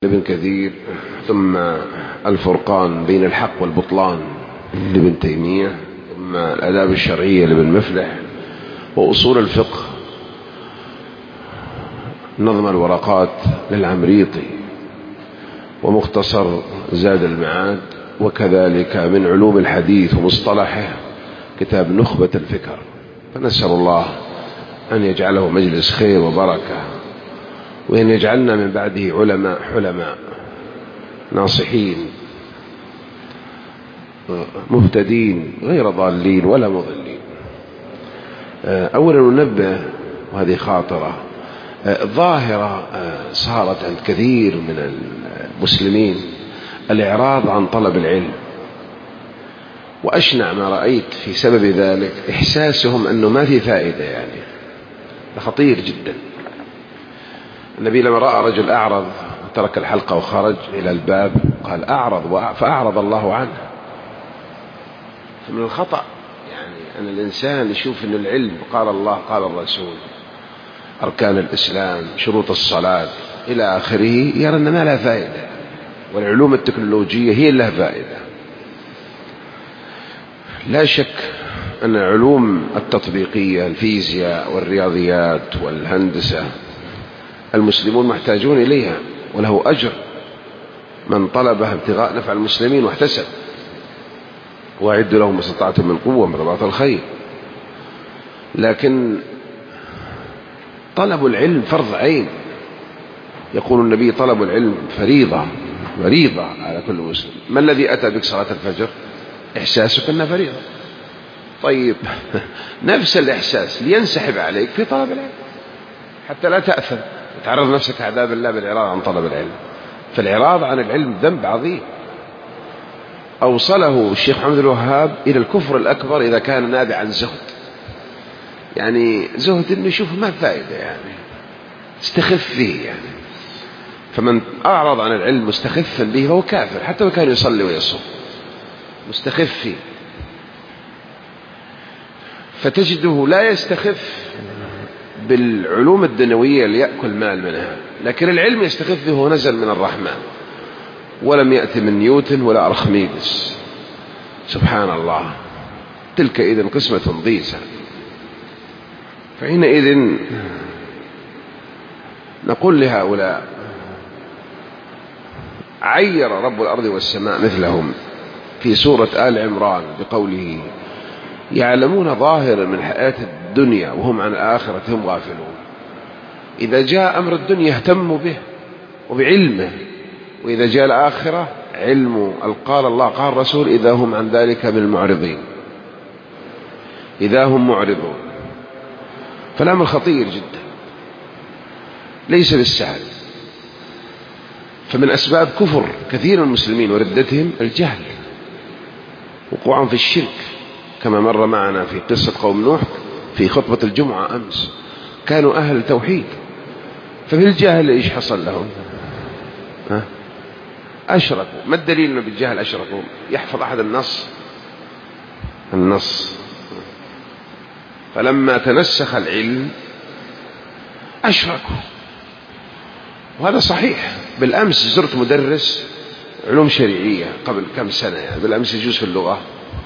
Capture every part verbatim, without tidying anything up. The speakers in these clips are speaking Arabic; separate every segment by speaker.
Speaker 1: ابن كثير، ثم الفرقان بين الحق والبطلان لابن تيمية، ثم الآداب الشرعية لابن مفلح، وأصول الفقه نظم الورقات للعمريطي، ومختصر زاد المعاد، وكذلك من علوم الحديث ومصطلحه كتاب نخبة الفكر. فنسأل الله أن يجعله مجلس خير وبركة، وأن يجعلنا من بعده علماء حلماء ناصحين مهتدين غير ضالين ولا مضلين. أولا ننبه، وهذه خاطرة ظاهرة صارت عند كثير من المسلمين، الإعراض عن طلب العلم، وأشنع ما رأيت في سبب ذلك إحساسهم أنه ما في فائدة. يعني خطير جدا. النبي لما رأى رجل أعرض وترك الحلقة وخرج إلى الباب قال أعرض فأعرض الله عنه. فمن الخطأ يعني أن الإنسان يشوف أن العلم قال الله قال الرسول، أركان الإسلام، شروط الصلاة إلى آخره، يرى أن ما لها فائدة، والعلوم التكنولوجية هي لها فائدة. لا شك أن العلوم التطبيقية، الفيزياء والرياضيات والهندسة، المسلمون محتاجون إليها، وله أجر من طلبها ابتغاء نفع المسلمين واحتسب. وأعدوا لهم ما استطعتم من قوة من رباط الخيل. لكن طلب العلم فرض عين. يقول النبي طلب العلم فريضة فريضة على كل مسلم. ما الذي أتى بك صلاة الفجر؟ إحساسك أنها فريضة. طيب نفس الإحساس لينسحب عليك في طلب العلم حتى لا تأثم وتعرض نفسك عذاب الله بالإعراض عن طلب العلم. فالإعراض عن العلم ذنب عظيم أوصله الشيخ محمد الوهاب إلى الكفر الأكبر إذا كان نابع عن زهد. يعني زهد إنه يشوف ما فائدة، يعني استخف فيه. يعني فمن أعرض عن العلم مستخفا به فهو كافر، حتى لو كان يصلي ويصوم مستخف فيه. فتجده لا يستخف بالعلوم الدنيوية ليأكل مال منها، لكن العلم يستخف به نزل من الرحمن، ولم يأتي من نيوتن ولا أرخميدس. سبحان الله، تلك إذن قسمة ضيزى. فحينئذ نقول لهؤلاء عير رب الأرض والسماء مثلهم في سورة آل عمران بقوله يعلمون ظاهرا من حياة الدنيا وهم عن الآخرة هم غافلون. إذا جاء أمر الدنيا اهتموا به وبعلمه، وإذا جاء الآخرة علم قال الله قال الرسول إذا هم عن ذلك من المعرضين، إذا هم معرضون. فالأمر خطير جدا ليس بالسهل. فمن أسباب كفر كثير من المسلمين وردتهم الجهل، وقوعهم في الشرك، كما مر معنا في قصة قوم نوح في خطبة الجمعة أمس. كانوا أهل توحيد، فبالجهل إيش حصل لهم؟ ها؟ أشركوا. ما الدليل أنه بالجهل أشركوا؟ يحفظ أحد النص النص فلما تنسخ العلم أشركوا. وهذا صحيح. بالأمس زرت مدرس علوم شرعية قبل كم سنة، يعني بالأمس يجوز في اللغة.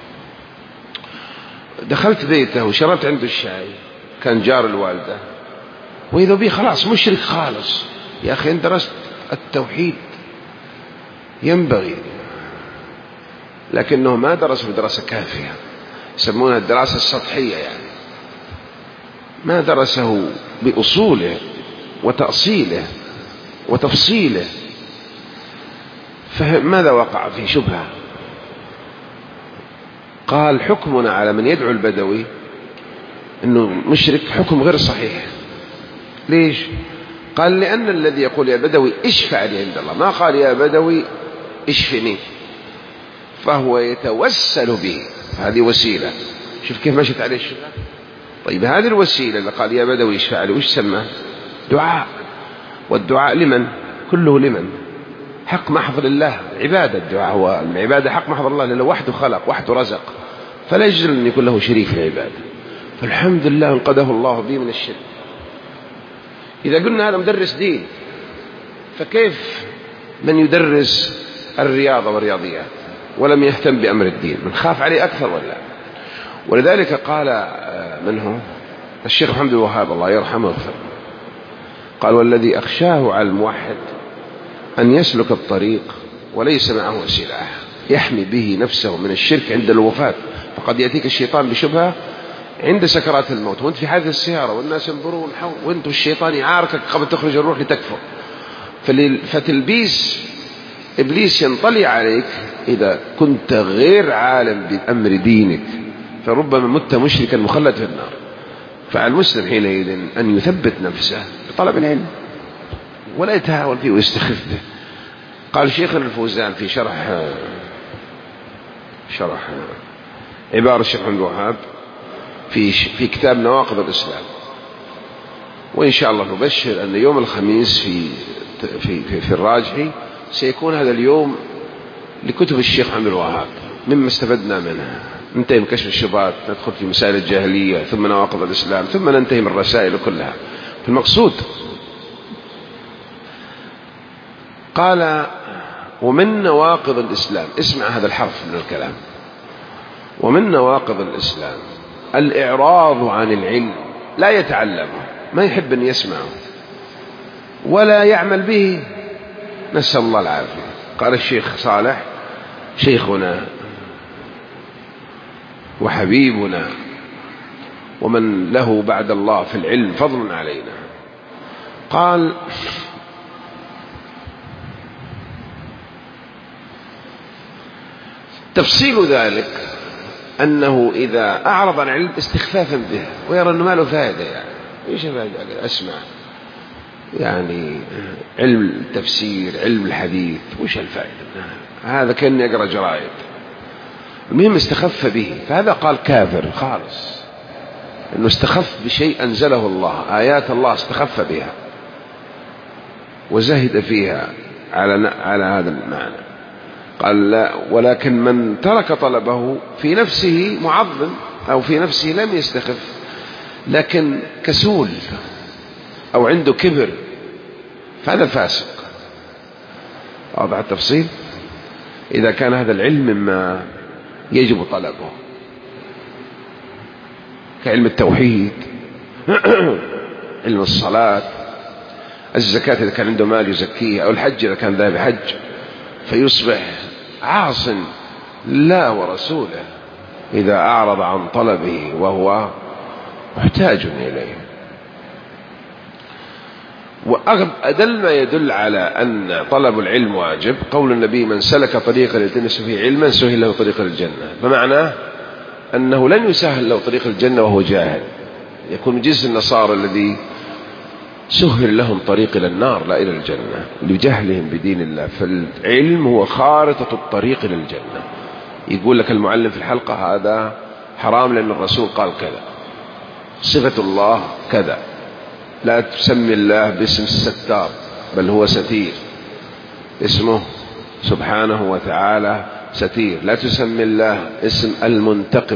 Speaker 1: دخلت بيته وشربت عنده الشاي، كان جار الوالدة، وإذا بي خلاص مشرك خالص. يا أخي إن درست التوحيد ينبغي، لكنه ما درس بدراسة كافية، يسمونها الدراسة السطحية، يعني ما درسه بأصوله وتأصيله وتفصيله. فماذا وقع في شبهة؟ قال حكمنا على من يدعو البدوي أنه مشرك حكم غير صحيح. ليش؟ قال لأن الذي يقول يا بدوي اشفع لي عند الله، ما قال يا بدوي اشفني، فهو يتوسل به. هذه وسيلة. شوف كيف مشت عليه الشبهة. طيب هذه الوسيلة اللي قال يا بدوي اشفع لي وش سماه؟ دعاء. والدعاء لمن؟ كله لمن؟ حق محض لله. عبادة. الدعاء هو العبادة حق محض الله، لأنه وحده خلق وحده رزق، فلا يجوز أن يكون له شريك في العبادة. فالحمد لله انقذه الله به من الشرك. إذا قلنا هذا مدرس دين، فكيف من يدرس الرياضة والرياضيات ولم يهتم بأمر الدين، من خاف عليه أكثر ولا. ولذلك قال منه الشيخ محمد الوهاب الله يرحمه ويغفر، قال: والذي أخشاه على الموحد أن يسلك الطريق وليس معه سلاح يحمي به نفسه من الشرك عند الوفاة، فقد يأتيك الشيطان بشبهة عند سكرات الموت وانت في حادث السيارة والناس ينظرون حول وانت الشيطان يعاركك قبل تخرج الروح لتكفر. فتلبيس إبليس ينطلي عليك إذا كنت غير عالم بأمر دينك، فربما مت مشركا مخلد في النار. فعلى المسلم حينئذ أن يثبت نفسه بطلب العلم ولا يتهاون فيه ويستخف به. قال شيخنا الفوزان في شرح شرح عبارة الشيخ محمد الوهاب في في كتاب نواقض الإسلام، وإن شاء الله نبشر أن يوم الخميس في في في, في الراجحي سيكون هذا اليوم لكتب الشيخ محمد الوهاب مما استفدنا منها. ننتهي من كشف الشبهات، ندخل في مسائل الجاهلية، ثم نواقض الإسلام، ثم ننتهي من الرسائل كلها. فالمقصود قال: ومن نواقض الإسلام، اسمع هذا الحرف من الكلام، ومن نواقض الإسلام الإعراض عن العلم، لا يتعلمه، ما يحب أن يسمعه ولا يعمل به، نسأل الله العافية. قال الشيخ صالح شيخنا وحبيبنا ومن له بعد الله في العلم فضل علينا، قال: تفصيل ذلك أنه إذا أعرض عن العلم استخفافا به ويرى أنه ما له فائدة، يعني إيش فائدة أسمع يعني علم التفسير علم الحديث وش الفائدة؟ هذا كأنه يقرأ جرائد. المهم استخف به، فهذا قال كافر خالص، أنه استخف بشيء أنزله الله، آيات الله استخف بها وزهد فيها على على هذا المعنى. قال: لا، ولكن من ترك طلبه في نفسه معظم أو في نفسه لم يستخف، لكن كسول أو عنده كبر، فهذا فاسق. واضح التفصيل؟ إذا كان هذا العلم مما يجب طلبه كعلم التوحيد علم الصلاة، الزكاة إذا كان عنده مال يزكيه، أو الحج إذا كان ذاهب حج، فيصبح عاص لا ورسوله إذا أعرض عن طلبه وهو محتاج إليه. وأدل ما يدل على أن طلب العلم واجب قول النبي: من سلك طريقا يلتمس فيه علما سهل له طريق الجنة. بمعنى أنه لن يسهل له طريق الجنة وهو جاهل، يكون من جنس النصارى الذي سهل لهم طريق إلى النار لا إلى الجنة لجهلهم بدين الله. فالعلم هو خارطة الطريق إلى الجنة. يقول لك المعلم في الحلقة هذا حرام لأن الرسول قال كذا، صفة الله كذا، لا تسمي الله باسم الستار بل هو ستير، اسمه سبحانه وتعالى ستير، لا تسمي الله اسم المنتقم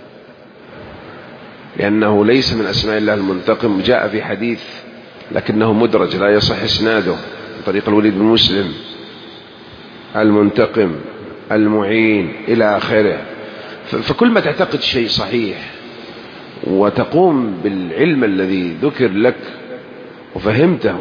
Speaker 1: لأنه ليس من أسماء الله المنتقم. جاء في حديث لكنه مدرج لا يصح إسناده من طريق الوليد بن مسلم: المنتقم، المعين، إلى آخره. فكل ما تعتقد شيء صحيح وتقوم بالعلم الذي ذكر لك وفهمته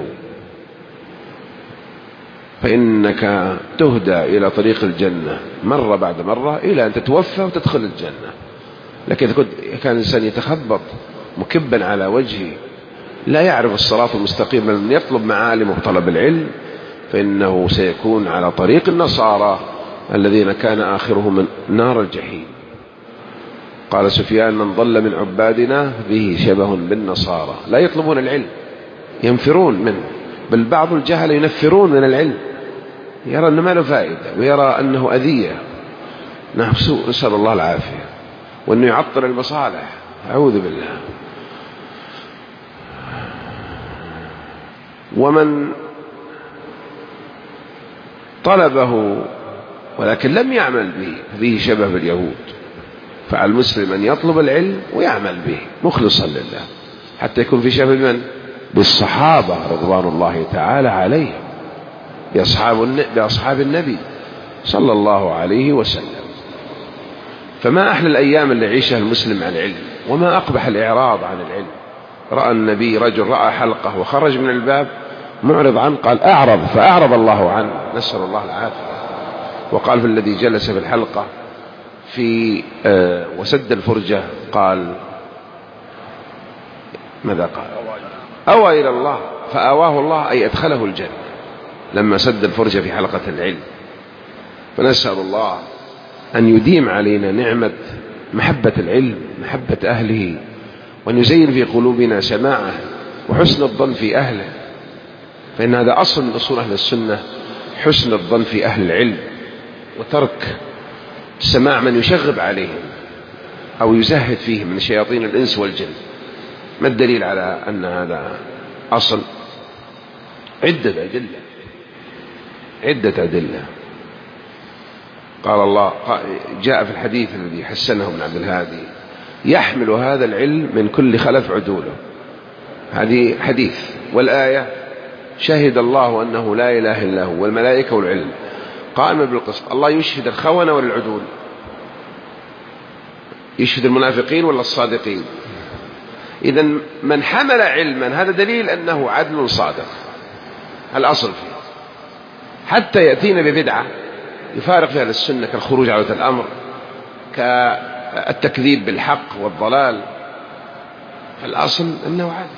Speaker 1: فإنك تهدى إلى طريق الجنة مرة بعد مرة إلى أن تتوفى وتدخل الجنة. لكن إذا كان الإنسان يتخبط مكبا على وجهه لا يعرف الصراط المستقيم من يطلب معالم وطلب العلم، فإنه سيكون على طريق النصارى الذين كان آخرهم من نار الجحيم. قال سفيان: من ضل من عبادنا به شبه بالنصارى، لا يطلبون العلم، ينفرون منه، بل بعض الجهل ينفرون من العلم، يرى أنه ما له فائدة ويرى أنه أذية. نعم، سوء، نسأل الله العافية، وأنه يعطل المصالح، أعوذ بالله. ومن طلبه ولكن لم يعمل به به شبه باليهود. فعلى المسلم أن يطلب العلم ويعمل به مخلصا لله حتى يكون في شبه من؟ بالصحابة رضوان الله تعالى عليهم. بأصحاب بأصحاب النبي صلى الله عليه وسلم. فما أحلى الأيام اللي يعيشها المسلم عن العلم، وما أقبح الإعراض عن العلم. رأى النبي رجل رأى حلقة وخرج من الباب معرض عنه، قال أعرض فأعرض الله عنه، نسأل الله العافية. وقال في الذي جلس في الحلقة في آه وسد الفرجة قال ماذا قال؟ أوى إلى الله فآواه الله، أي أدخله الجنة لما سد الفرجة في حلقة العلم. فنسأل الله أن يديم علينا نعمة محبة العلم، محبة أهله، وأن يزين في قلوبنا سماعه وحسن الظن في أهله، فإن هذا أصل من أصول أهل السنة، حسن الظن في أهل العلم، وترك سماع من يشغب عليهم أو يزهد فيهم من شياطين الإنس والجن. ما الدليل على أن هذا أصل؟ عدة أدلة عدة أدلة قال الله، جاء في الحديث الذي حسنه ابن عبد الهادي: يحمل هذا العلم من كل خلف عدوله. هذه حديث. والآية: شهد الله أنه لا إله إلا هو والملائكة والعلم قائما بالقسط. الله يشهد الخونة ولا العدول؟ يشهد المنافقين ولا الصادقين؟ إذن من حمل علما هذا دليل أنه عدل صادق، الأصل فيه. حتى يأتينا ببدعة يفارق فيها للسنة كالخروج على الأمر، كالتكذيب بالحق والضلال، الأصل أنه عدل.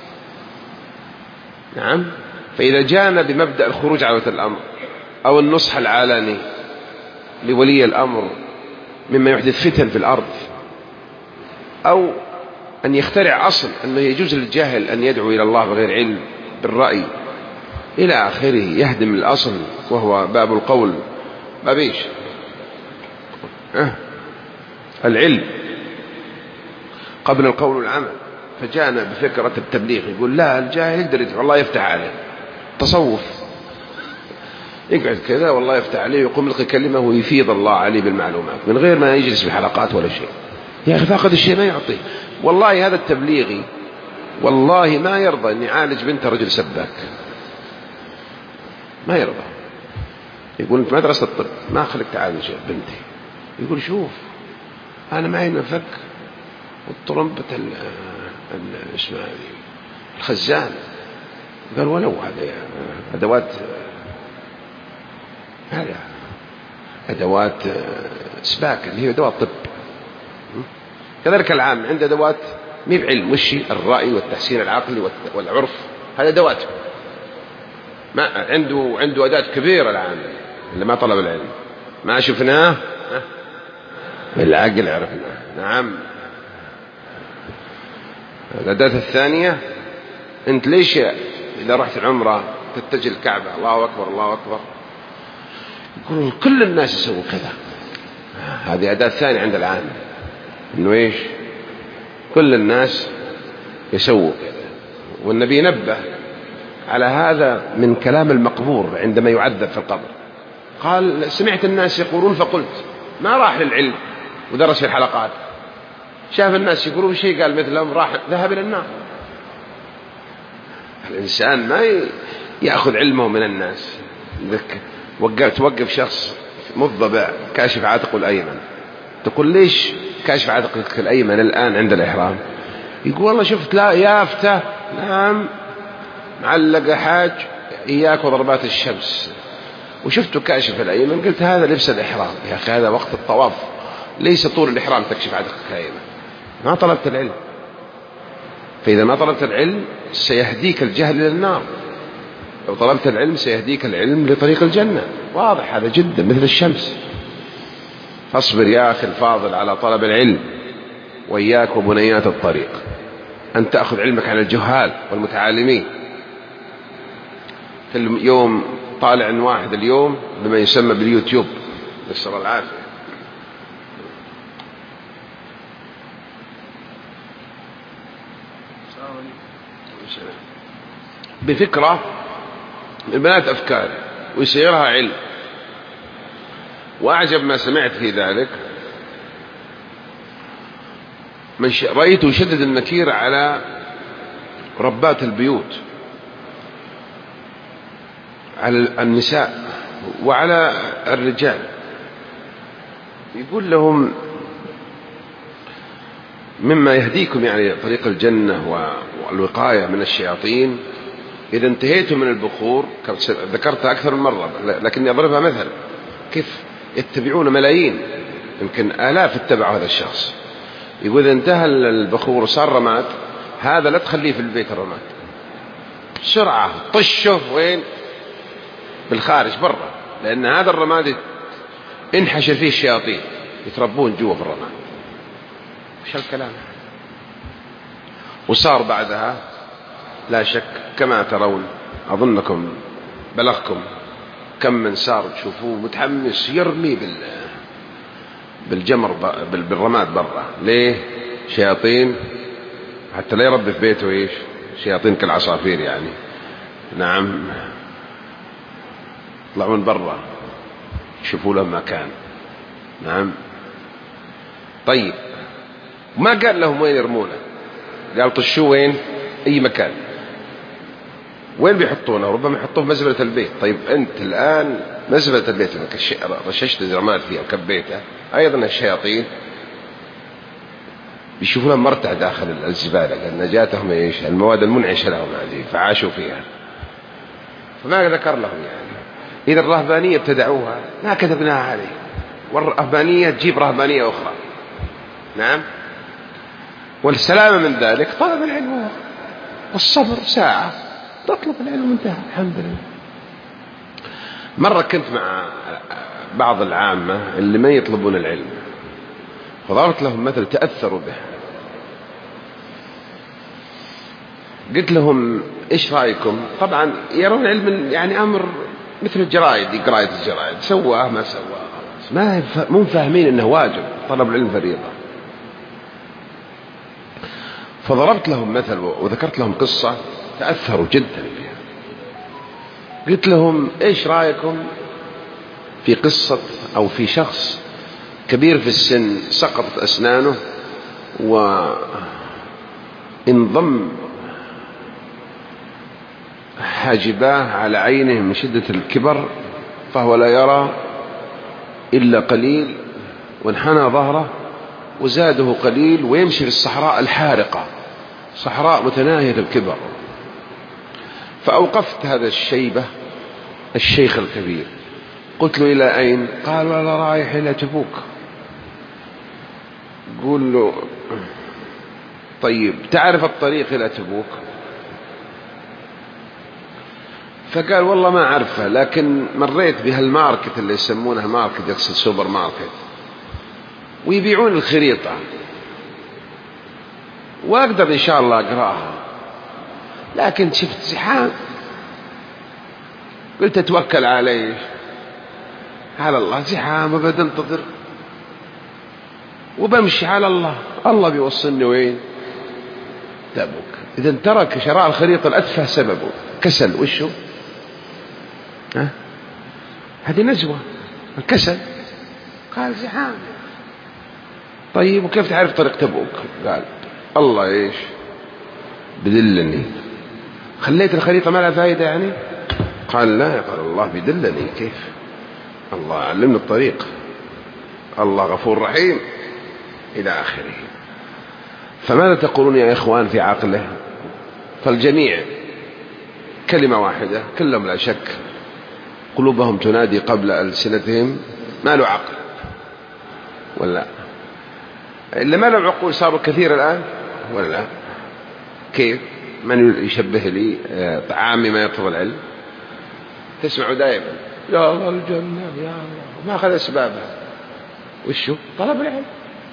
Speaker 1: نعم. فإذا جاءنا بمبدأ الخروج على الأمر أو النصح العلني لولي الأمر مما يحدث فتن في الأرض، أو أن يخترع أصل أنه يجوز للجاهل أن يدعو إلى الله بغير علم بالرأي إلى آخره، يهدم الأصل وهو باب القول، باب إيش؟ أه؟ العلم قبل القول والعمل. فجاءنا بفكرة التبليغ، يقول لا، الجاهل يقدر يدعو الله يفتح عليه. تصوف يقعد كذا والله يفتح عليه، يقوم يلقي كلمة ويفيض الله عليه بالمعلومات من غير ما يجلس بحلقات ولا شيء. يا أخي فاقد الشيء ما يعطيه. والله هذا التبليغي والله ما يرضى أن يعالج بنت رجل سباك، ما يرضى. يقول أنت مدرسة الطب ما أخليك تعالج بنتي. يقول شوف أنا معي مفك والطرمبة اسمها الخزان. قال ولو هذا أدوات، هذا أدوات سباك اللي هي أدوات طب. كذلك العام عنده أدوات مي بعلم، وش الرأي والتحسين العقلي والعرف، هذا أدوات. ما عنده عنده أداة كبيرة العام اللي ما طلب العلم، ما شفناه بالعقل عرفناه. نعم. الأداة الثانية، أنت ليش إذا رحت العمرة تتجه الكعبة الله أكبر الله أكبر؟ يقولون كل الناس يسووا كذا. هذه أداة ثانية عند العام، إنه إيش؟ كل الناس يسووا كذا. والنبي نبه على هذا من كلام المقبور عندما يعذب في القبر. قال سمعت الناس يقولون فقلت. ما راح للعلم ودرس في الحلقات، شاف الناس يقولون شيء قال مثلهم، راح ذهب إلى النار. الإنسان ما يأخذ علمه من الناس. توقف شخص مضبع كاشف عاتقه الأيمن، تقول ليش كاشف عاتقك الأيمن الآن عند الإحرام؟ يقول والله شفت لا يافته نعم معلق حاج إياك وضربات الشمس، وشفته كاشف الأيمن، قلت هذا لبس الإحرام. يا أخي هذا وقت الطواف، ليس طول الإحرام تكشف عاتقك الأيمن. ما طلبت العلم. فإذا ما طلبت العلم سيهديك الجهل إلى النار، لو طلبت العلم سيهديك العلم لطريق الجنة. واضح هذا جدا، مثل الشمس. فاصبر يا أخي الفاضل على طلب العلم، وإياك وبنيات الطريق أن تأخذ علمك عن الجهال والمتعالمين. كل يوم طالع عن واحد اليوم بما يسمى باليوتيوب، نسأل الله العافية، بفكرة البنات أفكار ويصيرها علم. وأعجب ما سمعت في ذلك من رأيته يشدد النكير على ربات البيوت، على النساء وعلى الرجال، يقول لهم مما يهديكم يعني طريق الجنة والوقاية من الشياطين إذا انتهيتم من البخور، ذكرتها أكثر من مرة لكني أضربها مثل، كيف يتبعون ملايين يمكن آلاف اتبعوا هذا الشخص، يقول إذا انتهى البخور وصار رماد، هذا لا تخليه في البيت الرماد، بسرعة طشه وين؟ بالخارج برا، لأن هذا الرماد انحشر فيه الشياطين يتربون جوا في الرماد. وش الكلام؟ وصار بعدها لا شك كما ترون، أظنكم بلغكم كم من صار تشوفوه متحمس يرمي بال بالجمر بالرماد برا. ليه؟ شياطين، حتى لا يربي في بيته ايش؟ شياطين كالعصافير يعني. نعم، يطلعون برا يشوفوا لهم مكان. نعم. طيب ما قال لهم وين يرمونه، قال طشوه وين؟ اي مكان. وين بيحطونه؟ ربما يحطوه في مزبلة البيت. طيب انت الان مزبلة البيت رششت الرماد فيها وكبيتها، ايضا الشياطين بيشوفوا لهم مرتع داخل الزبالة، لأن جاتهم ايش؟ المواد المنعشة لهم هذه فعاشوا فيها. فما ذكر لهم يعني. إذا الرهبانية ابتدعوها ما كتبناها عليه، والرهبانية تجيب رهبانية أخرى. نعم. والسلامة من ذلك طلب العلم والصبر، ساعة تطلب العلم انتهى الحمد لله. مرة كنت مع بعض العامة اللي ما يطلبون العلم، فضربت لهم مثل تأثروا به. قلت لهم إيش رأيكم؟ طبعا يرون علم يعني أمر مثل الجرائد، قراءة الجرائد، سواه ما سواه، ما مو فاهمين إنه واجب، طلب العلم فريضة. فضربت لهم مثل وذكرت لهم قصة تأثروا جدا بها. قلت لهم إيش رأيكم في قصة أو في شخص كبير في السن سقطت أسنانه وانضم حاجباه على عينه من شدة الكبر، فهو لا يرى إلا قليل، وانحنى ظهره وزاده قليل، ويمشي في الصحراء الحارقة، صحراء متناهية الكبر. فأوقفت هذا الشيبة الشيخ الكبير، قلت له إلى أين؟ قال أنا رايح إلى تبوك. قول له طيب تعرف الطريق إلى تبوك؟ فقال والله ما أعرفه، لكن مريت بهالماركت اللي يسمونها ماركت، يقصد سوبر ماركت، ويبيعون الخريطة وأقدر إن شاء الله أقرأها، لكن شفت زحام. قلت أتوكل عليه على الله، زحام وبدأ انتظر وبمشي على الله، الله بيوصلني وين؟ تبوك. إذا ترك شراء الخريطة الأتفه سببه كسل. وشو؟ ها؟ هذه نزوة، الكسل. قال زحام. طيب وكيف تعرف طريق تبوك؟ قال الله إيش بدلني. خليت الخريطة ما لها فائدة يعني؟ قال لا، قال الله بدلني. كيف؟ الله علمني الطريق، الله غفور رحيم إلى آخره. فماذا تقولون يا إخوان في عقله؟ فالجميع كلمة واحدة، كلهم لا شك قلوبهم تنادي قبل ألسنتهم ما له عقل، ولا إلا ما له عقول صاروا كثير الآن، ولا كيف؟ من يشبه لي طعامي ما يطلب العلم؟ تسمع دائما يا الله الجنة يا الله، ما أخذ أسبابها. وشو؟ طلب العلم.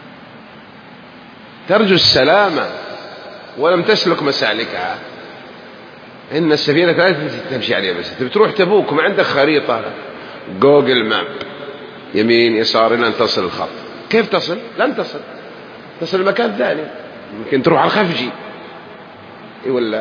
Speaker 1: ترجو السلامة ولم تسلك مسالكها. إن السفينة لا تمشي عليها بس. بتروح تبوك وما عندك خريطة جوجل ماب يمين يسار إلى أن تصل الخط. كيف تصل؟ لن تصل، تصل مكان ثاني، يمكن تروح على الخفجي. إيه ولا؟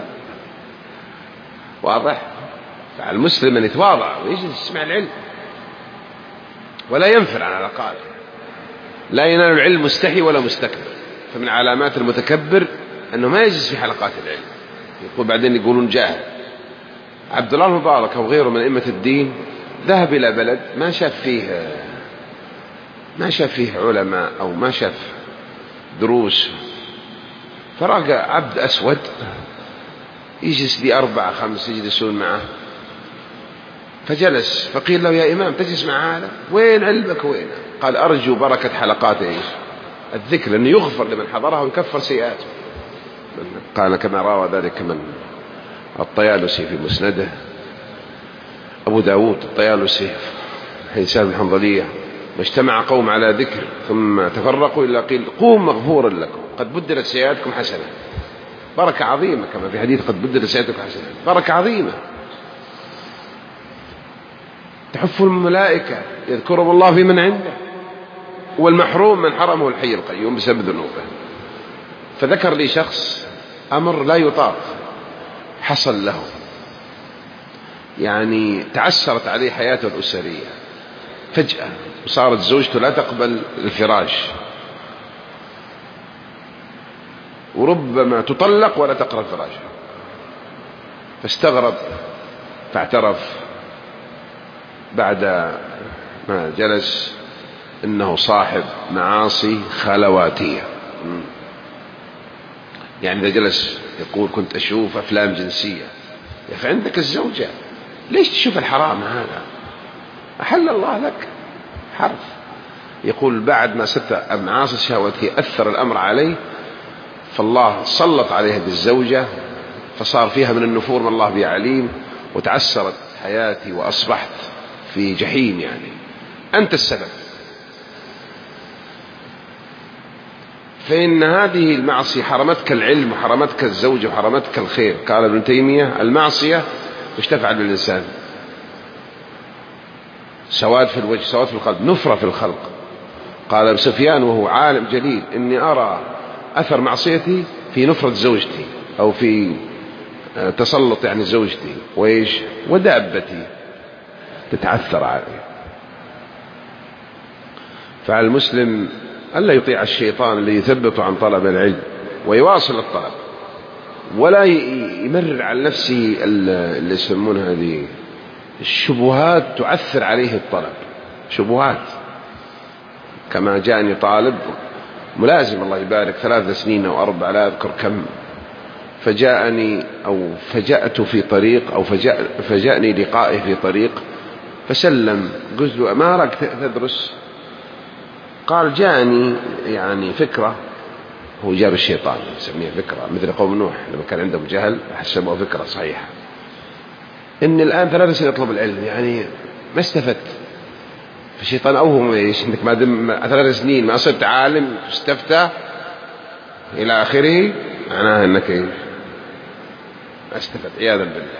Speaker 1: واضح؟ فالمسلم أن يتواضع ويجلس يسمع العلم ولا ينفر عن الأقارب. لا ينال العلم مستحي ولا مستكبر. فمن علامات المتكبر أنه ما يجلس في حلقات العلم، يقول بعدين يقولون جاهل. عبد الله المبارك أو غيره من أئمة الدين ذهب إلى بلد ما شاف فيه ما شاف فيه علماء أو ما شاف دروس، فرأى عبد أسود يجلس لي أربعة خمس يجلسون معه، فجلس فقيل له يا إمام تجلس مع هذا وين علمك وين؟ قال أرجو بركة حلقات إيش الذكر لأنه يغفر لمن حضرها ويكفر سيئاته. قال كما روى ذلك من الطيالسي في مسنده، أبو داود الطيالسي حسان الحنظلية، واجتمع قوم على ذكر ثم تفرقوا إلا قيل قوم مغفورا لكم قد بدلت سيئاتكم حسنة. بركة عظيمة كما في حديث قد بدلت سيئاتكم حسنة، بركة عظيمة تحف الملائكة يذكرهم الله في من عنده، والمحروم من حرمه الحي القيوم بسبب ذنوبه. فذكر لي شخص أمر لا يطاق حصل له، يعني تعسرت عليه حياته الأسرية فجأة، وصارت زوجته لا تقبل الفراش، وربما تطلق ولا تقرأ الفراش. فاستغرب فاعترف بعد ما جلس إنه صاحب معاصي خلواتية. يعني إذا جلس يقول كنت أشوف أفلام جنسية، يا أخي عندك الزوجة ليش تشوف الحرام هذا؟ أحل الله لك حرف. يقول بعد ما ست معاصي الشهواتية أثر الأمر عليه، فالله سلط عليه بالزوجة فصار فيها من النفور ما الله به عليم، وتعسرت حياتي وأصبحت في جحيم. يعني أنت السبب. فإن هذه المعصية حرمتك العلم وحرمتك الزوجة وحرمتك الخير. قال ابن تيمية المعصية وش تفعل بالإنسان؟ سواد في الوجه، سواد في القلب، نفرة في الخلق. قال ابن سفيان وهو عالم جليل إني أرى أثر معصيتي في نفرة زوجتي أو في تسلط يعني زوجتي وإيش ودابتي تتعثر عليه. فعلى المسلم ألا يطيع الشيطان الذي يثبت عن طلب العلم ويواصل الطلب، ولا يمرر على نفسه اللي يسمونها هذه الشبهات تعثر عليه الطلب. شبهات كما جاءني طالب ملازم الله يبارك ثلاث سنين أو أربع لا أذكر كم، فجاءني أو فجأت في طريق أو فجأ فجأني لقائه في طريق فسلم، قلت له ما رأيك تدرس؟ قال جاءني يعني فكرة، هو جاب الشيطان يسميها فكرة مثل قوم نوح لما كان عندهم جهل حسبوها فكرة صحيحة، إن الآن ثلاث سنين أطلب العلم يعني ما استفدت. فالشيطان أوهم إيش إنك ما دم ثلاث سنين ما صرت عالم استفتى إلى آخره، معناها إنك إيش ما استفدت عياذا بالله.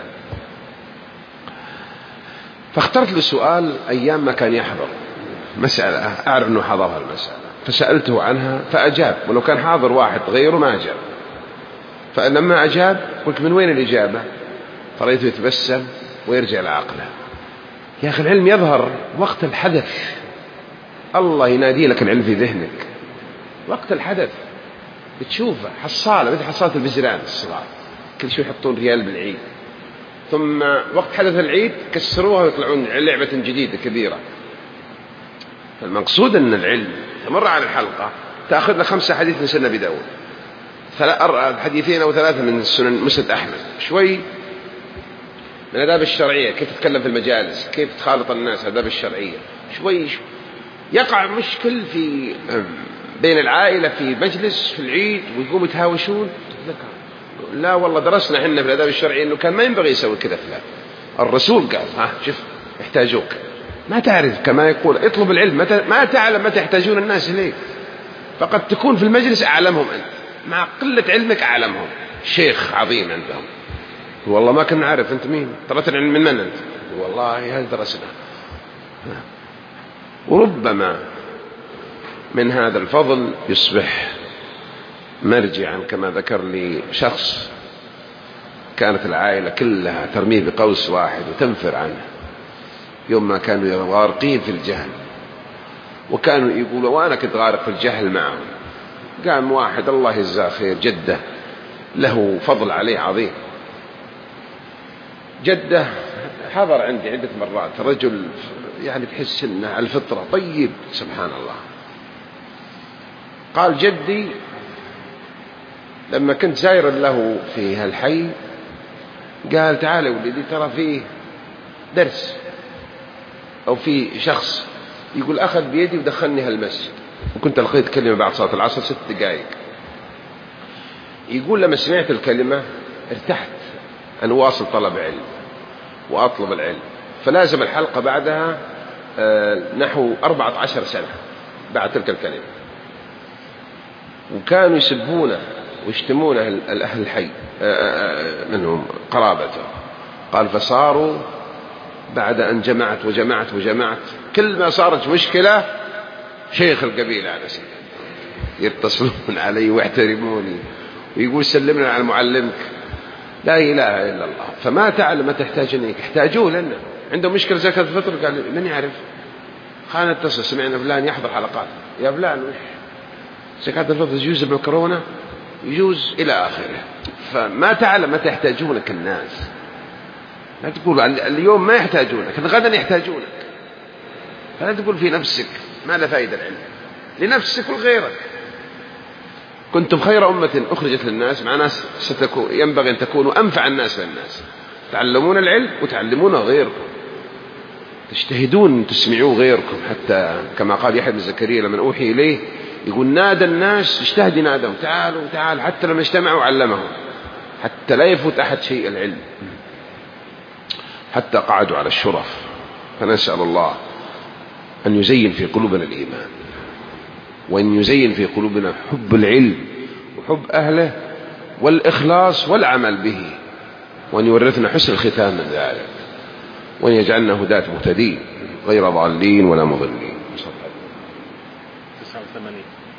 Speaker 1: فاخترت له سؤال أيام ما كان يحضر مسألة أعرف أنه حضرها المسألة، فسألته عنها فأجاب، ولو كان حاضر واحد غيره ما أجاب. فلما أجاب قلت من وين الإجابة؟ فرأيته يتبسم ويرجع لعقله. يا أخي العلم يظهر وقت الحدث، الله ينادي لك العلم في ذهنك وقت الحدث بتشوفه حصالة مثل حصالة البزران الصغار كل شوي يحطون ريال بالعيد، ثم وقت حدث العيد كسروها ويطلعون لعبة جديدة كبيرة. فالمقصود أن العلم تمر على الحلقة تأخذنا خمسة حديث من سنة أبي داود، حديثين أو ثلاثة من سنن مسند أحمد، شوي من الآداب الشرعية كيف تتكلم في المجالس، كيف تخالط الناس، الآداب الشرعية، شوي, شوي يقع مشكل في بين العائلة في مجلس في العيد ويقوم يتهاوشون، لا والله درسنا احنا في الآداب الشرعية إنه كان ما ينبغي يسوي كذا فلان، الرسول قال ها شوف يحتاجوك، ما تعرف كما يقول اطلب العلم متى ما تعلم متى يحتاجون الناس إليك، فقد تكون في المجلس أعلمهم أنت مع قلة علمك أعلمهم، شيخ عظيم عندهم، والله ما كنا نعرف أنت مين، طلبت العلم من من أنت؟ والله هذا درسنا. وربما من هذا الفضل يصبح مرجعا، كما ذكر لي شخص كانت العائلة كلها ترميه بقوس واحد وتنفر عنه يوم ما كانوا غارقين في الجهل، وكانوا يقولوا وأنا كنت غارق في الجهل معهم، قام واحد الله يجزاه خير جده له فضل عليه عظيم، جده حضر عندي عدة مرات، رجل يعني تحس انه على الفطرة طيب سبحان الله. قال جدي لما كنت زاير له في هالحي قال تعال يا ولدي ترى فيه درس أو في شخص يقول أخذ بيدي ودخلني هالمسجد، وكنت لقيت كلمة بعد صلاة العصر ست دقائق. يقول لما سمعت الكلمة ارتحت أن أواصل طلب علم وأطلب العلم، فلازم الحلقة بعدها نحو أربعة عشر سنة بعد تلك الكلمة. وكانوا يسبونه ويشتمونه الأهل الحي منهم قرابته. قال فصاروا بعد أن جمعت وجمعت وجمعت كل ما صارت مشكلة شيخ القبيلة على سيدي يتصلون علي ويحترموني ويقول سلمنا على معلمك. لا إله إلا الله. فما تعلم ما تحتاجون يحتاجون لنا عنده مشكلة زكاة الفطر قال من يعرف خلينا نتصل سمعنا فلان يحضر حلقات يا فلان وش زكاة الفطر يجوز بالكورونا يجوز إلى آخره. فما تعلم ما تحتاجونك الناس. لا تقول اليوم ما يحتاجونك غدا يحتاجونك. فلا تقول في نفسك ما له فائدة العلم لنفسك ولغيرك. كنتم خير أمة أخرجت للناس مع ناس ستكون ينبغي أن تكونوا أنفع الناس للناس تعلمون العلم وتعلمونه غيركم تجتهدون تسمعوه غيركم. حتى كما قال يحيى بن زكريا لما أوحي إليه يقول نادى الناس اجتهد نادهم تعالوا تعالوا حتى لما اجتمعوا علمهم حتى لا يفوت أحد شيء العلم حتى قعدوا على الشرف. فنسأل الله أن يزين في قلوبنا الإيمان وأن يزين في قلوبنا حب العلم وحب أهله والإخلاص والعمل به وأن يورثنا حسن الختام من ذلك وأن يجعلنا هداة مهتدين غير ضالين ولا مضلين.
Speaker 2: تسعة وثمانين